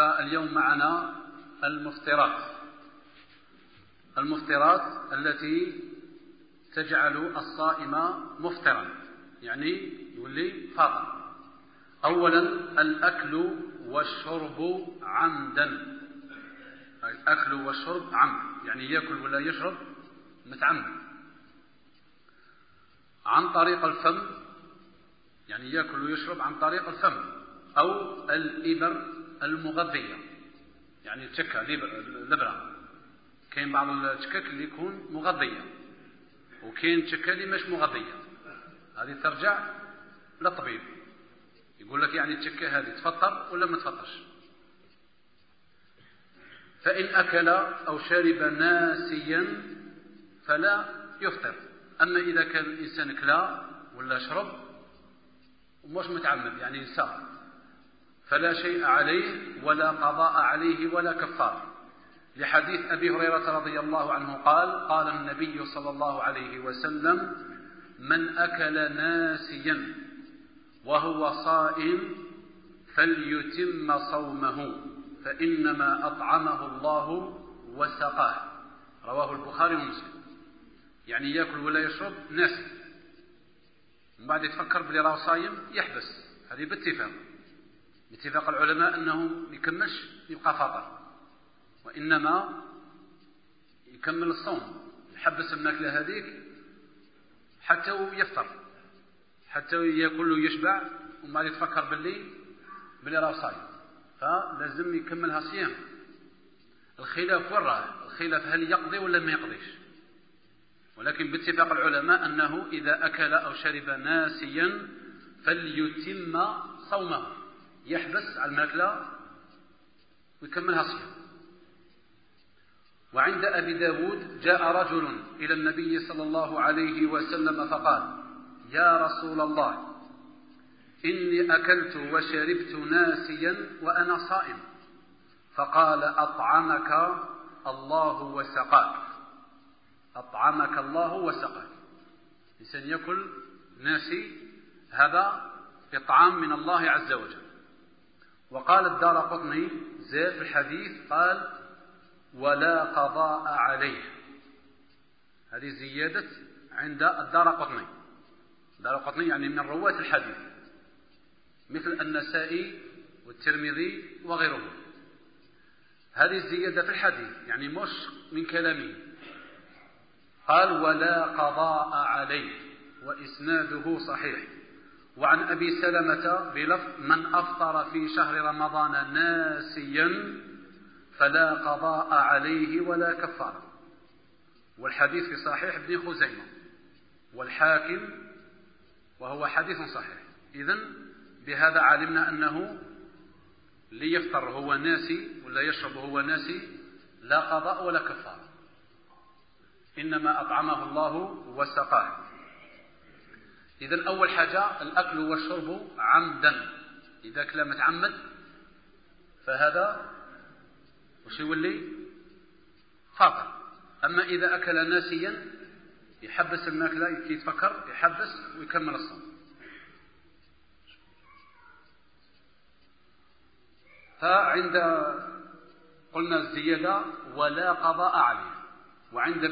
فاليوم معنا المفطرات التي تجعل الصائم مفطرا، يعني يولي فاطر. أولا الأكل والشرب عمدا. الأكل والشرب عمد، يعني يأكل ولا يشرب متعمد عن طريق الفم، يعني يأكل ويشرب عن طريق الفم، أو الإبر المغذية، يعني التشكة الإبرة. كاين بعض التشكك اللي يكون مغذية، وكاين تشكة اللي مش مغذية. هذه ترجع للطبيب، يقول لك يعني التشكة هذه تفطر ولا ما تفطرش. فإن أكل أو شرب ناسيا فلا يفطر. أما إذا كان الإنسان كلا ولا شرب ومش متعمد، يعني نسى، فلا شيء عليه ولا قضاء عليه ولا كفار، لحديث أبي هريرة رضي الله عنه قال: قال النبي صلى الله عليه وسلم: من أكل ناسيا وهو صائم فليتم صومه فإنما أطعمه الله وسقاه. رواه البخاري ومسلم. يعني يأكل ولا يشرب ناسي، من بعد يتفكر بلي راه صايم يحبس. هذه باتفاق العلماء أنه يكملش يبقى فاطر، وإنما يكمل الصوم، يحبس الماكلة هذيك حتى يفطر، حتى يأكل ويشبع، ومن بعد يتفكر بلي راه صايم، فلازم يكملها صيام. الخلاف وين راه؟ الخلاف هل يقضي ولا ما يقضيش. ولكن باتفاق العلماء أنه إذا أكل أو شرب ناسيا فليتم صومه، يحبس على الماكلة ويكملها صيام. وعند أبي داود جاء رجل إلى النبي صلى الله عليه وسلم فقال: يا رسول الله، إني أكلت وشربت ناسيا وأنا صائم. فقال: أطعمك الله وسقاك. أطعمك الله وسقاك. الإنسان يأكل ناسي، هذا إطعام من الله عز وجل. وقال الدارقطني زاد في الحديث قال: ولا قضاء عليه. هذه زيادة عند الدارقطني. الدارقطني يعني من رواة الحديث، مثل النسائي والترمذي وغيرهم. هذه الزيادة في الحديث، يعني مش من كلامه. قال: ولا قضاء عليه، وإسناده صحيح. وعن أبي سلمة بلفظ: من أفطر في شهر رمضان ناسيا فلا قضاء عليه ولا كفارة. والحديث في صحيح ابن خزيمة والحاكم، وهو حديث صحيح. إذن بهذا علمنا أنه ليفطر هو ناسي ولا يشرب هو ناسي لا قضاء ولا كفارة، إنما أطعمه الله وسقاه. إذن أول حاجة الأكل والشرب عمدا. إذا كلا متعمد فهذا وش يولي؟ فاطر. أما إذا أكل ناسيا يحبس الماكلة، يتفكر يحبس ويكمل الصوم. فعند قلنا الزيادة ولا قضاء عليه. وعند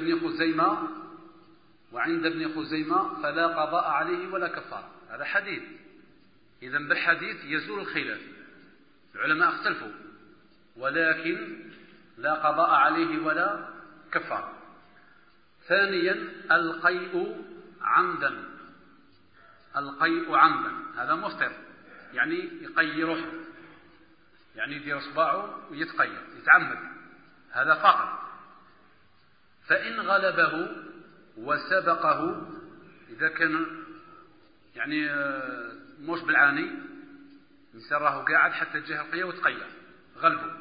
ابن خزيمة فلا قضاء عليه ولا كفارة. هذا حديث. إذن بالحديث يزول الخلاف، العلماء اختلفوا، ولكن لا قضاء عليه ولا كفارة. ثانيا القيء عمدا. القيء عمدا هذا مفطر، يعني يقي روحه، يعني يدير اصبعه ويتقيء يتعمد، هذا فقط. فإن غلبه وسبقه، إذا كان يعني مش بالعاني، الإنسان راه قاعد حتى جه القيء وتقيء غلبه،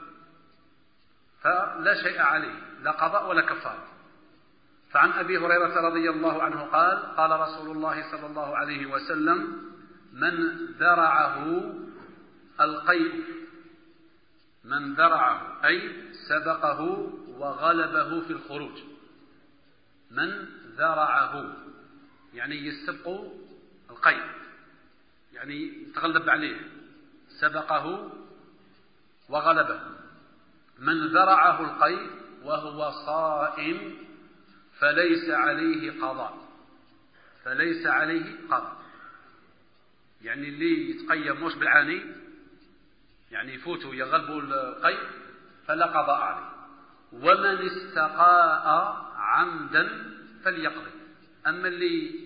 فلا شيء عليه، لا قضاء ولا كفارة. فعن أبي هريرة رضي الله عنه قال: قال رسول الله صلى الله عليه وسلم: من ذرعه القيء، من ذرعه أي سبقه وغلبه في الخروج. من ذرعه يعني يسبق القيء، يعني يتغلب عليه، سبقه وغلبه. من ذرعه القيء وهو صائم فليس عليه قضاء. فليس عليه قضاء يعني اللي يتقيم مش بالعاني، يعني يفوتوا يغلبوا القيء فلا قضاء عليه. ومن استقاء عمدا فليقضي. أما اللي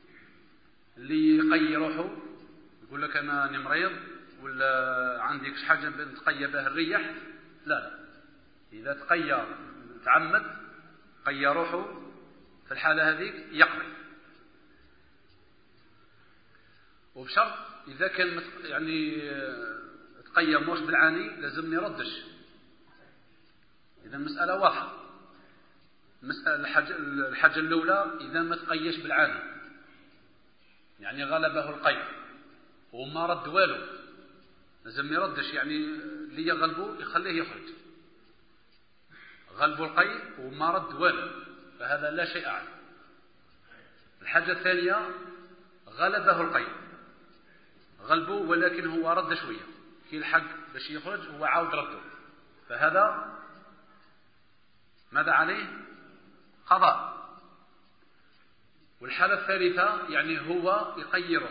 يقي روحه يقول لك أنا مريض ولا عندي حاجة نتقي بها الريح، لا، إذا تقي تعمد قي روحه في الحالة هذيك يقضي. وبشرط إذا كان يعني تقي موش بالعاني لازم يردش. إذا المسألة واضحة. الحاجة الأولى إذا ما تقيش بالعاني، يعني غلبه القيء وما رد والو، لازم يردش، يعني اللي يغلبه يخليه يخرج. غلبه القيء وما رد والو فهذا لا شيء عنه. الحاجة الثانية غلبه القيء، غلبه ولكن هو رد شوية في الحق باش يخرج هو عاود رده، فهذا ماذا عليه؟ قضاء. والحالة الثالثة يعني هو يقيره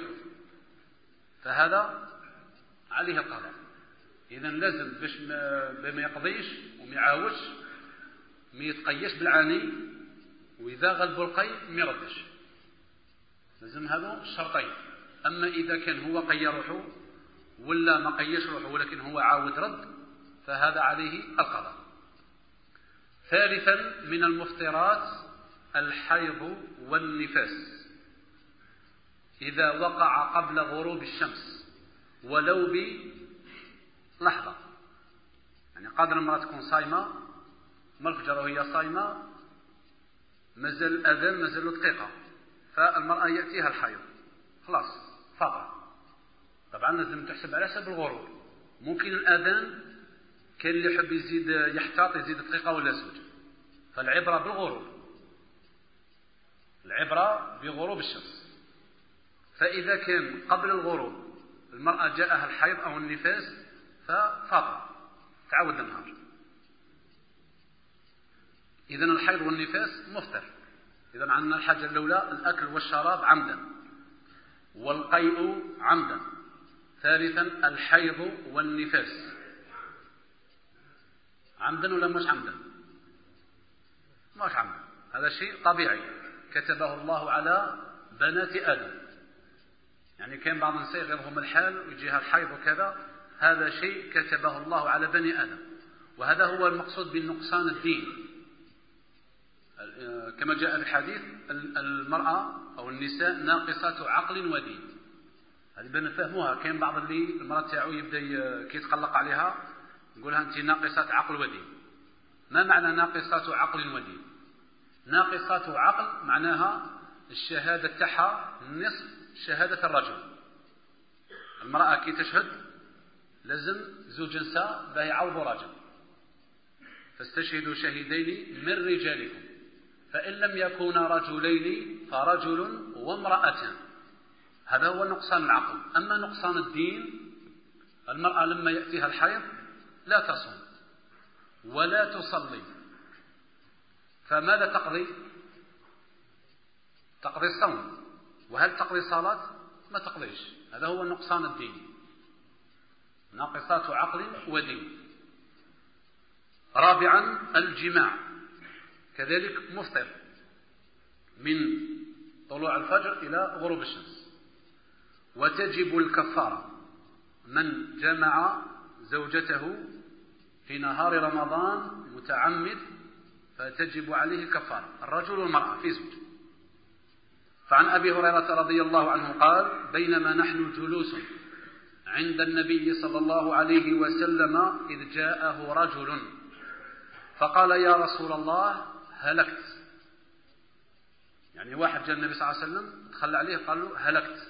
فهذا عليه القضاء. إذن لازم باش ما يقضيش وما يعاوش ما يتقيش بالعاني، وإذا غلبوا القيء ما يردش. لازم هذا الشرطين. أما إذا كان هو قي روحه ولا ما قيش روحه ولكن هو عاود رد فهذا عليه القضاء. ثالثا من المفطرات الحيض والنفاس إذا وقع قبل غروب الشمس ولو بلحظة. يعني قادر المرأة تكون صايمة من الفجر وهي صايمة، مازال الأذان مازال له دقيقة، فالمرأة يأتيها الحيض خلاص فاضل. طبعا لازم تحسب على حسب الغروب. ممكن الأذان كان اللي يحب يزيد يحتاط يزيد دقيقة ولا زوج، فالعبرة بالغروب، العبرة بغروب الشمس. فإذا كان قبل الغروب المرأة جاءها الحيض أو النفاس ففاضل تعود النهار. إذن الحيض والنفاس مفطر. إذن عندنا الحاجة الأولى الأكل والشراب عمدا، والقيء عمدا. ثالثا الحيض والنفاس عمدا ولا مش عمدا؟ مش عمدا، هذا شيء طبيعي كتبه الله على بنات آدم. يعني كان بعض النساء يغيظهم الحال ويجيها الحيض وكذا، هذا شيء كتبه الله على بني آدم، وهذا هو المقصود بالنقصان الدين. كما جاء في الحديث المرأة أو النساء ناقصات عقل ودين. هذه بنفهموها. كان بعض اللي المرأة تاعو يبدأ كي يتقلق عليها نقولها أنت ناقصات عقل ودين. ما معنى ناقصات عقل ودين؟ ناقصات عقل معناها الشهادة تاعها نصف شهادة الرجل. المرأة كي تشهد لازم زوج نساء باه يعوضوا راجل، فاستشهدوا شهيدين من رجالكم، فإن لم يكونا رجلين فرجل وامرأتان. هذا هو نقصان العقل. أما نقصان الدين، المرأة لما يأتيها الحيض لا تصوم ولا تصلي، فماذا تقضي؟ تقضي الصوم. وهل تقضي صلاة؟ ما تقضيش. هذا هو نقصان الدين، ناقصات عقل ودين. رابعا الجماع كذلك مفطر من طلوع الفجر إلى غروب الشمس. وتجب الكفارة من جمع زوجته في نهار رمضان متعمد، فتجب عليه الكفارة، الرجل والمرأة في زوج. فعن أبي هريرة رضي الله عنه قال: بينما نحن جلوس عند النبي صلى الله عليه وسلم إذ جاءه رجل فقال: يا رسول الله هلكت. يعني واحد جاء النبي صلى الله عليه وسلم دخل عليه قال له هلكت.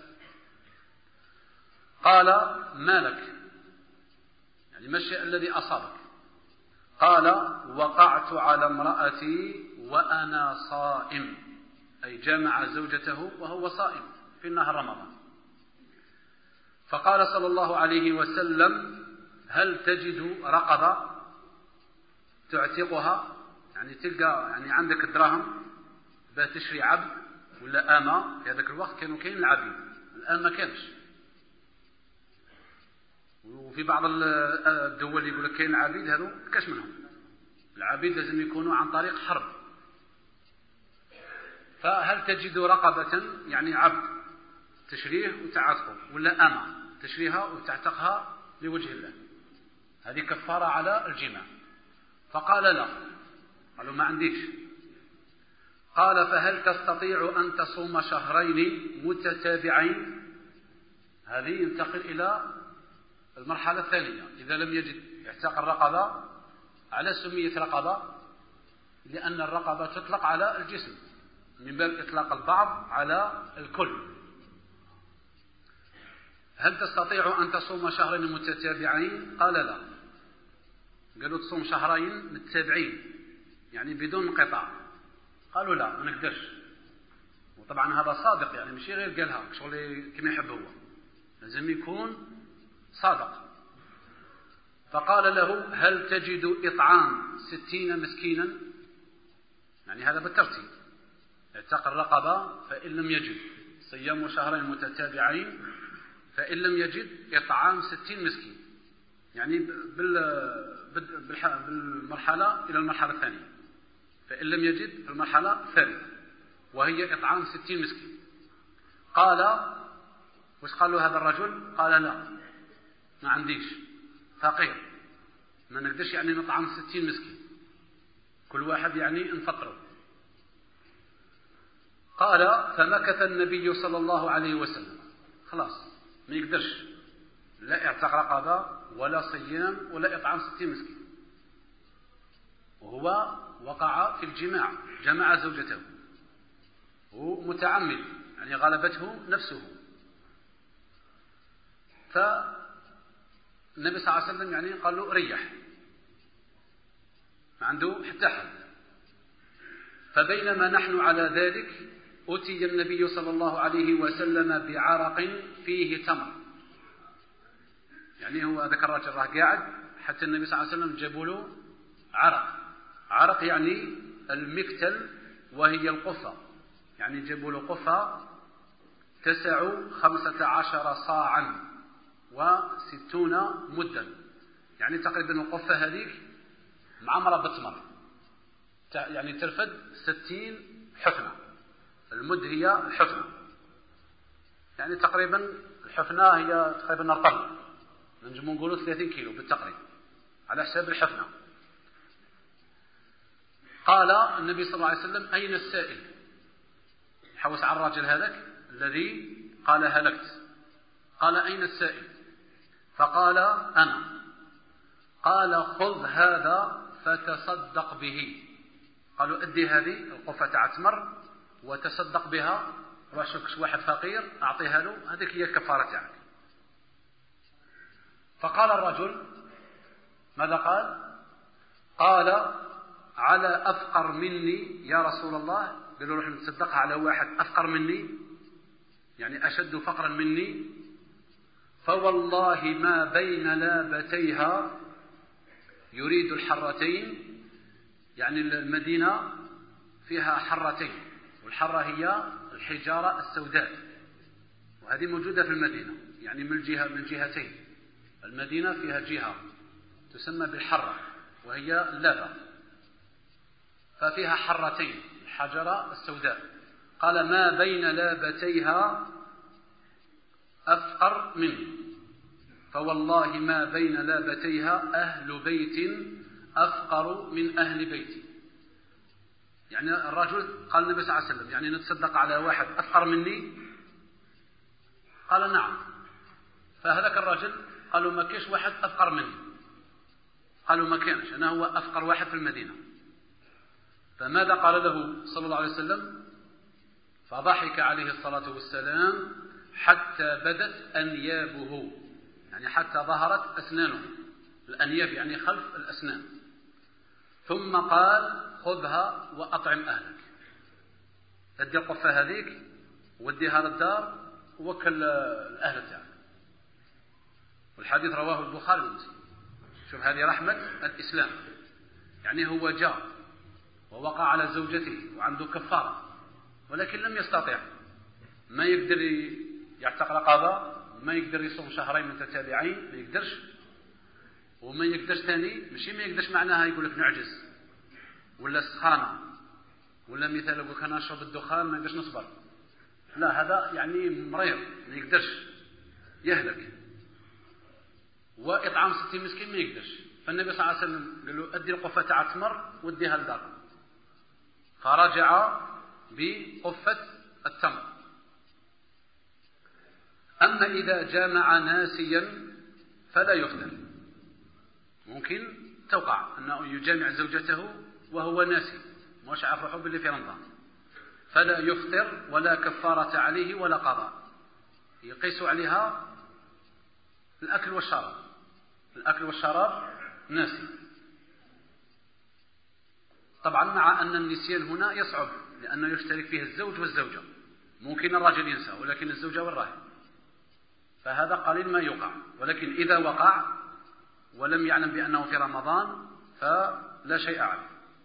قال: ما لك؟ يعني ما الشيء الذي أصابك؟ قال: وقعت على امرأتي وأنا صائم، أي جامع زوجته وهو صائم في نهار رمضان. فقال صلى الله عليه وسلم: هل تجد رقبة تعتقها؟ يعني تلقى يعني عندك الدراهم بتشري عبد ولا أمة. في هذاك الوقت كانوا كاين العبيد، الآن ما كانش. وفي بعض الدول يقول لك كاين العبيد، هذو كاش منهم. العبيد لازم يكونوا عن طريق حرب. فهل تجد رقبة يعني عبد تشريه وتعتقه، ولا أمة تشريها وتعتقها لوجه الله؟ هذه كفارة على الجماع. فقال لا، قالوا ما عنديش. قال فهل تستطيع أن تصوم شهرين متتابعين؟ هذه ينتقل إلى المرحلة الثانية. إذا لم يجد اعتاق الرقبة، على سمية رقبة لأن الرقبة تطلق على الجسم من باب إطلاق البعض على الكل. هل تستطيع أن تصوم شهرين متتابعين؟ قال لا. قالوا تصوم شهرين متتابعين يعني بدون انقطاع. قالوا لا ما نقدرش. وطبعا هذا صادق، يعني ماشي غير قالها شغل كما يحب هو، لازم يكون صادق. فقال له هل تجد إطعام 60 مسكينا؟ يعني هذا بالترتيب، اعتق الرقبة فإن لم يجد، صيام شهرين متتابعين فإن لم يجد إطعام 60 مسكين، يعني بالمرحلة إلى المرحلة الثانية. فإن لم يجد في المرحلة الثالثة وهي إطعام 60 مسكين. قال وش قال له هذا الرجل؟ قال لا ما عنديش، فقير، ما نقدرش يعني نطعم 60 مسكين، كل واحد يعني نفطره. قال فمكث النبي صلى الله عليه وسلم، خلاص ما يقدرش لا اعتق رقبة ولا صيام ولا إطعام 60 مسكين، وهو وقع في الجماع، جمع زوجته، هو متعمد يعني غلبته نفسه. فالنبي صلى الله عليه وسلم يعني قال له ريح، ما عنده حتى حل. فبينما نحن على ذلك أتي النبي صلى الله عليه وسلم بعرق فيه تمر. يعني هو ذكر الرجل راه قاعد حتى النبي صلى الله عليه وسلم جابوا له عرق. عرق يعني المكتل وهي القفة، يعني جابوا له قفة تسع 15 صاعا و60 مدا، يعني تقريبا القفة هذيك معمرة بالتمر، يعني ترفد 60 حفنة. المد هي الحفنة، يعني تقريبا الحفنة هي تقريبا رطل، نجمو نقولوا 30 كيلو بالتقريب على حساب الحفنة. قال النبي صلى الله عليه وسلم أين السائل؟ حوس على الرجل هذاك الذي قال هلكت. قال أين السائل؟ فقال أنا. قال خذ هذا فتصدق به. قالوا أدي هذه القفة تاع تمر وتصدق بها، روح شوف واحد فقير أعطيها له، هذيك هي الكفارة تاعك. فقال الرجل ماذا قال؟ قال على أفقر مني يا رسول الله. قالوا روح نتصدقها على واحد أفقر مني، يعني أشد فقرا مني. فوالله ما بين لابتيها، يريد الحرتين، يعني المدينة فيها حرتين، والحرة هي الحجارة السوداء، وهذه موجودة في المدينة، يعني من جهتين. المدينة فيها جهة تسمى بالحرة وهي اللابة، ففيها حرتين، الحجرة السوداء. قال ما بين لابتيها أفقر مني، فوالله ما بين لابتيها أهل بيت أفقر من أهل بيتي. يعني الرجل قال النبي صلى الله عليه وسلم يعني نتصدق على واحد أفقر مني؟ قال نعم. فهذاك الرجل قالوا ما كاش واحد أفقر مني. قالوا ما كانش، أنا هو أفقر واحد في المدينة. فماذا قال له صلى الله عليه وسلم؟ فضحك عليه الصلاة والسلام حتى بدت أنيابه، يعني حتى ظهرت أسنانه. الأنياب يعني خلف الأسنان. ثم قال خذها وأطعم أهلك، أدي القفة هذيك وديها للدار ووكل الأهل تاعك. والحديث رواه البخاري ومسلم. شوف هذه رحمة الإسلام. يعني هو جاء ووقع على زوجته وعنده كفارة ولكن لم يستطع، ما يقدر يعتق رقبة، ما يقدر يصوم شهرين متتابعين، ما يقدرش، وما يقدرش ثاني، ماشي ما يقدرش معناها يقول لك نعجز ولا سخانة ولا مثال يقول كان نشرب الدخان ما يقدرش نصبر، لا هذا يعني مريض ما يقدرش يهلك. وإطعام 60 مسكين ما يقدرش، فالنبي صلى الله عليه وسلم قال له أدي القفة تاع التمر وديها لدار، فرجع بقفة التمر. أما إذا جامع ناسيا فلا يفطر. ممكن توقع أنه يجامع زوجته وهو ناسي مش عارف روحه باللي في رمضان، فلا يفطر ولا كفارة عليه ولا قضاء. يقيس عليها الأكل والشراب، الأكل والشراب ناسي. طبعا مع أن النسيان هنا يصعب لأنه يشترك فيه الزوج والزوجة، ممكن الرجل ينسى ولكن الزوجة والراهب، فهذا قليل ما يقع. ولكن إذا وقع ولم يعلم بأنه في رمضان فلا شيء عليه.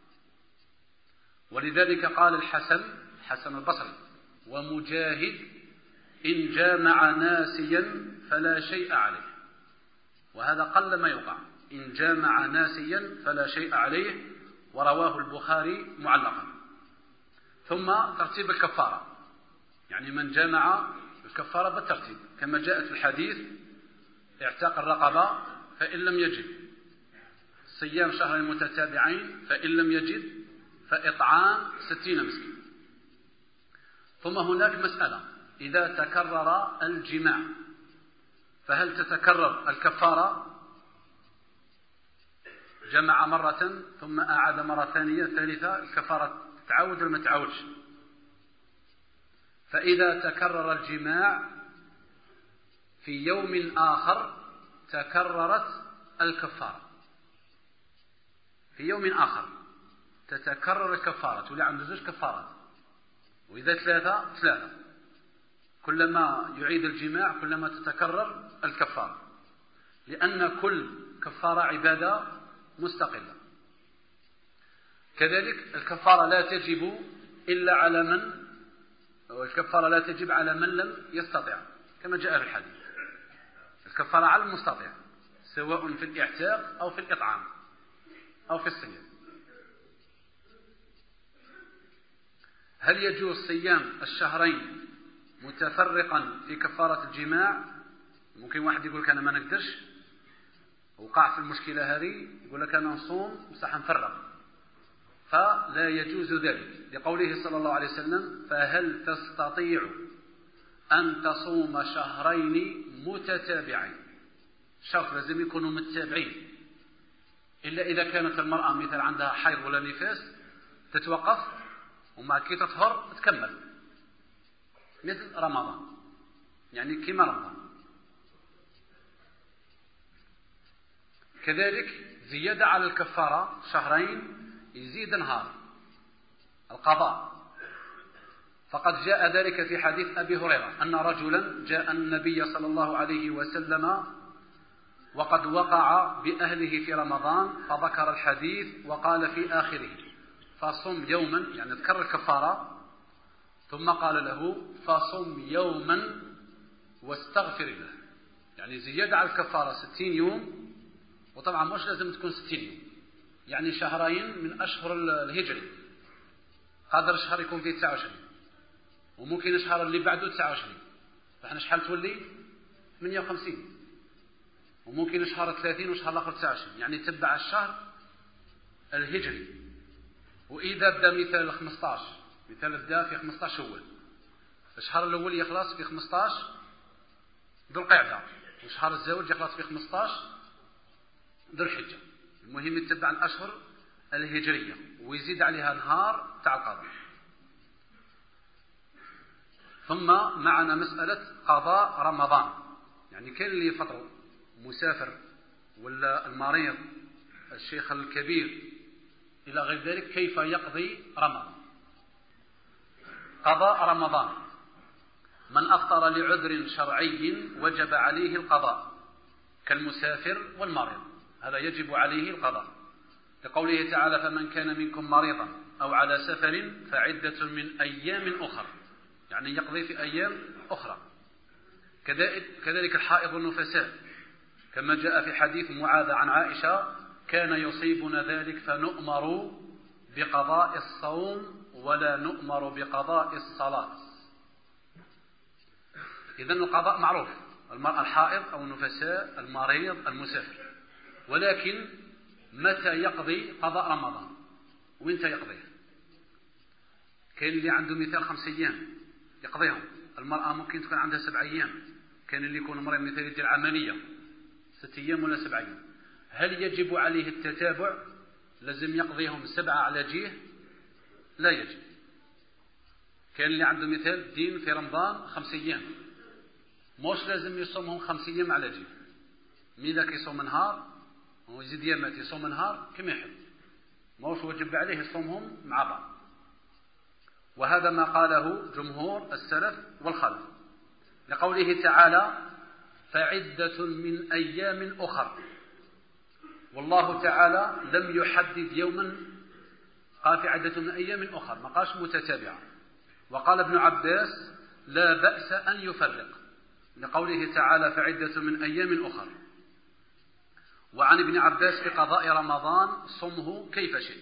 ولذلك قال الحسن البصري ومجاهد إن جامع ناسيا فلا شيء عليه، وهذا قل ما يقع، إن جامع ناسيا فلا شيء عليه، ورواه البخاري معلقا. ثم ترتيب الكفارة، يعني من جامع الكفارة بالترتيب كما جاءت في الحديث: اعتاق الرقبة فإن لم يجد، صيام شهرين متتابعين فإن لم يجد، فإطعام 60 مسكين. ثم هناك مسألة: إذا تكرر الجماع فهل تتكرر الكفارة؟ جمع مرة ثم أعاد مرة ثانية ثالثة، الكفارة تعود ولا ما تعودش؟ فإذا تكرر الجماع في يوم آخر تكررت الكفارة، في يوم آخر تتكرر الكفارة، تولي عنده 2 كفارات، وإذا 3 كلما يعيد الجماع كلما تتكرر الكفارة، لأن كل كفارة عبادة مستقلة. كذلك الكفارة لا تجب إلا على من، والكفارة لا تجب على من لم يستطع كما جاء في الحديث، الكفارة على المستطيع سواء في الإعتاق أو في الإطعام أو في الصيام. هل يجوز صيام الشهرين متفرقا في كفارة الجماع؟ ممكن واحد يقول لك أنا ما نقدرش، وقع في المشكلة هذه، يقول لك أنا نصوم بصح نفرق، فلا يجوز ذلك لقوله صلى الله عليه وسلم: فهل تستطيع أن تصوم شهرين متتابعين؟ شرط لازم يكونوا متتابعين، إلا إذا كانت المرأة مثل عندها حيض ولا نفاس تتوقف وما كي تطهر تكمل، مثل رمضان، يعني كما رمضان. كذلك زيادة على الكفارة شهرين يزيد نهار القضاء، فقد جاء ذلك في حديث أبي هريرة أن رجلا جاء النبي صلى الله عليه وسلم وقد وقع بأهله في رمضان، فذكر الحديث وقال في آخره: فصم يوما، يعني ذكر الكفارة، ثم قال له: فصم يوما واستغفر الله، يعني زيادة على الكفارة 60 يوم، وطبعا مش لازم تكون 60 يوم، يعني شهرين من أشهر الهجري، قادر شهر يكون فيه 29، وممكن الشهر اللي بعده 29، فاحنا شحال تولي 58، وممكن شهر 30 وشهر الآخر 29، يعني تبع الشهر الهجري. وإذا بدا مثال 15، مثال بدا في 15 شوال، الشهر الأول يخلص في 15 ذو القعدة، وشهر الزوج يخلص في 15 ذو الحجة. المهم يتبع الأشهر الهجرية ويزيد عليها نهار تاع القضاء. ثم معنا مسألة قضاء رمضان، يعني كان اللي فطر مسافر ولا المريض الشيخ الكبير إلى غير ذلك، كيف يقضي رمضان؟ قضاء رمضان: من أفطر لعذر شرعي وجب عليه القضاء كالمسافر والمريض، هذا يجب عليه القضاء، لقوله تعالى فمن كان منكم مريضا أو على سفر فعدة من أيام أخر، يعني يقضي في أيام أخرى. كذلك الحائض والنفساء، كما جاء في حديث معاذ عن عائشة كان يصيبنا ذلك فنؤمر بقضاء الصوم ولا نؤمر بقضاء الصلاة. إذن القضاء معروف، المرأة الحائض أو النفساء، المريض، المسافر، ولكن متى يقضي قضاء رمضان ومتى يقضيه؟ كان اللي عنده مثال 5 أيام يقضيهم، المرأة ممكن تكون عندها 7 أيام، كان اللي يكون مريض مثال يدير عملية 6 أيام ولا 7 أيام. هل يجب عليه التتابع؟ لازم يقضيهم 7 على جهة؟ لا يجب. كان اللي عنده مثال دين في رمضان 5 أيام، مش لازم يصومهم 5 أيام على جهة، ماذا كيصوم نهار ويزيد يامات يصوم نهار كما يحب، مش واجب عليه يصومهم مع بعض. وهذا ما قاله جمهور السلف والخلف، لقوله تعالى فعدة من أيام أخر، والله تعالى لم يحدد يوما، قال في عدة من أيام أخر، ما قالش متتابعة. وقال ابن عباس لا بأس أن يفرق، لقوله تعالى فعدة من أيام أخر. وعن ابن عباس في قضاء رمضان صمه كيف شئت،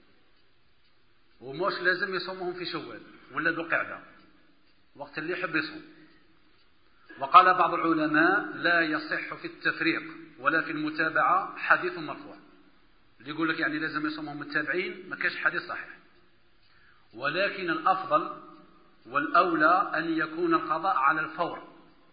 ومش لازم يصومهم في شوال ولا ذو القعدة، وقت اللي يحب يصوم. وقال بعض العلماء لا يصح في التفريق ولا في المتابعة حديث مرفوع، اللي يقول لك يعني لازم يصومهم متابعين، ما كاش حديث صحيح. ولكن الأفضل والأولى أن يكون القضاء على الفور،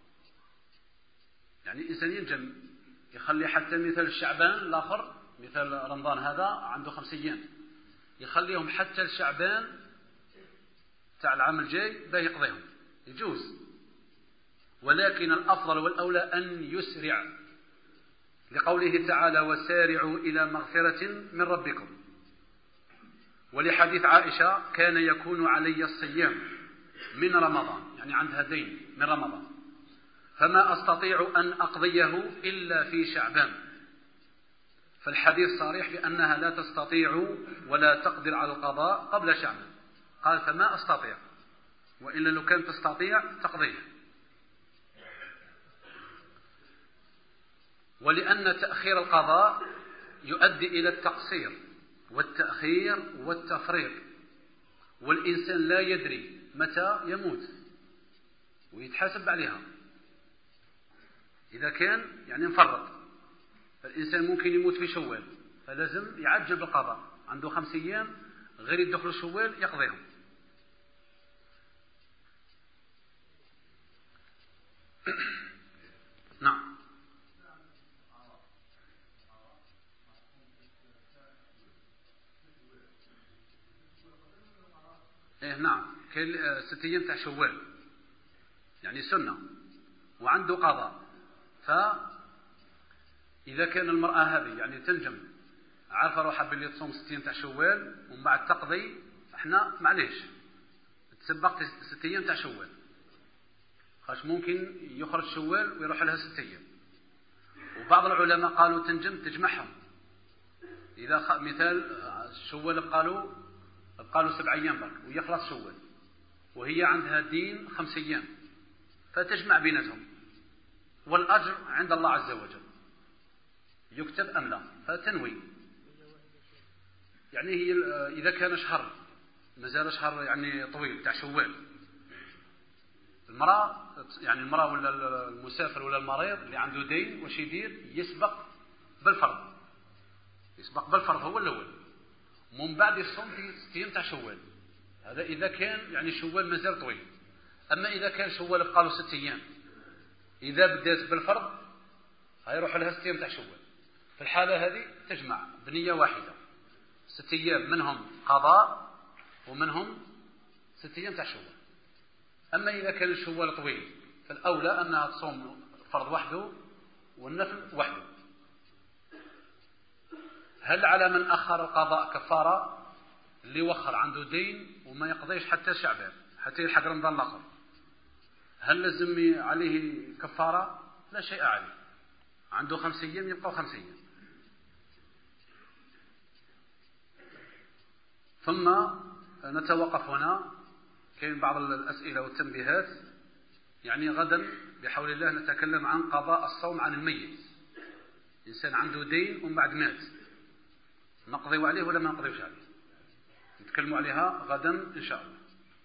يعني الإنسان ينجم يخلي حتى مثل شعبان الآخر، مثل رمضان هذا عنده 5 أيام، يخليهم حتى الشعبان تاع العام الجاي باه يقضيهم، يجوز. ولكن الأفضل والأولى أن يسرع، لقوله تعالى وسارعوا إلى مغفرة من ربكم، ولحديث عائشة كان يكون علي الصيام من رمضان، يعني عندها دين من رمضان، فما أستطيع أن أقضيه إلا في شعبان. فالحديث صريح بأنها لا تستطيع ولا تقدر على القضاء قبل شعبان، قال فما أستطيع، وإلا لو كانت تستطيع تقضيه. ولأن تأخير القضاء يؤدي إلى التقصير والتأخير والتفريط، والإنسان لا يدري متى يموت ويتحاسب عليها. إذا كان يعني مفرط، فالإنسان ممكن يموت في شوال، فلازم يعجل بالقضاء، عنده 5 أيام غير يدخل شوال يقضيهم. نعم. إيه نعم، كل 6 أيام تاع شوال يعني سنة وعنده قضاء. فإذا كان المرأة هذه يعني تنجم عارفة روحها باللي تصوم 6 أيام تاع شوال ومن بعد تقضي، احنا معليش تسبق 6 أيام تاع شوال، خاش ممكن يخرج شوال ويروح لها 6 أيام. وبعض العلماء قالوا تنجم تجمعهم، إذا مثال شوال قالوا 7 أيام برك ويخلص شوال، وهي عندها دين 5 أيام، فتجمع بيناتهم، والأجر عند الله عز وجل يكتب أم لا، فتنوي. يعني هي إذا كان شهر مازال شهر يعني طويل تاع شوال، المرأة ولا المسافر ولا المريض اللي عنده دين واش يدير؟ يسبق بالفرض، هو الأول، ومن بعد يصوم في 6 أيام تاع شوال. هذا إذا كان يعني شوال مازال طويل. أما إذا كان شوال بقى له 6 أيام، إذا بدات بالفرض هيروح لها 6 أيام تاع شوال، في الحالة هذه تجمع بنية واحدة 6 أيام منهم قضاء ومنهم 6 أيام تاع شوال. أما إذا كان الشوال طويل فالأولى أنها تصوم الفرض وحده والنفل وحده. هل على من أخر القضاء كفارة؟ اللي وخر عنده دين وما يقضيش حتى شعبان حتى يلحق رمضان الآخر، هل لازم عليه كفارة؟ لا شيء عليه، عنده 5 أيام يبقى 5 أيام. ثم نتوقف هنا، كاين بعض الأسئلة والتنبيهات. يعني غدا بحول الله نتكلم عن قضاء الصوم عن الميت. إنسان عنده دين ومن بعد مات، نقضي عليه ولا ما نقضيوش عليه؟ نتكلم عليها غدا إن شاء الله.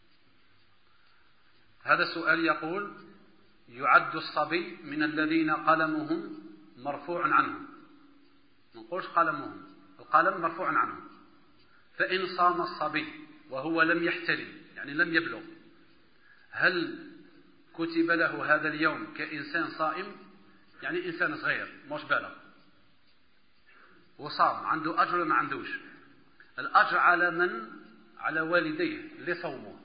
هذا السؤال يقول: يعد الصبي من الذين قلمهم مرفوع عنهم؟ ما نقولش قلمهم، القلم مرفوع عنهم. فإن صام الصبي وهو لم يحتلم، يعني لم يبلغ، هل كتب له هذا اليوم كإنسان صائم؟ يعني إنسان صغير مش بالغ وصام، عنده أجر ولا ما عندوش؟ الأجر على من؟ على والديه اللي صوموه.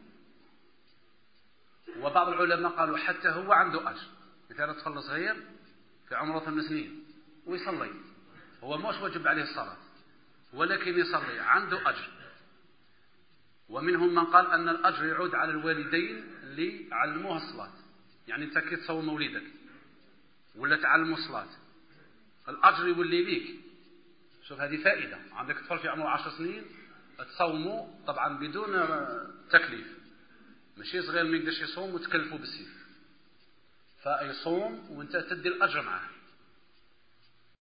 وبعض العلماء قالوا حتى هو عنده أجر. مثلا طفل صغير في عمره 8 سنين ويصلي، هو مش واجب عليه الصلاة ولكن يصلي، عنده أجر. ومنهم من قال أن الأجر يعود على الوالدين اللي علموه الصلاة. يعني أنت كي تصوم مولدك ولا تعلموا الصلاة، الأجر يولي ليك. شوف هذه فائدة، عندك طفل في عمره 10 سنين تصوموا طبعا بدون تكليف، ماشي صغير ما يقدرش يصوم وتكلفوا بالسيف، فيصوم وانت تدي الأجر معه.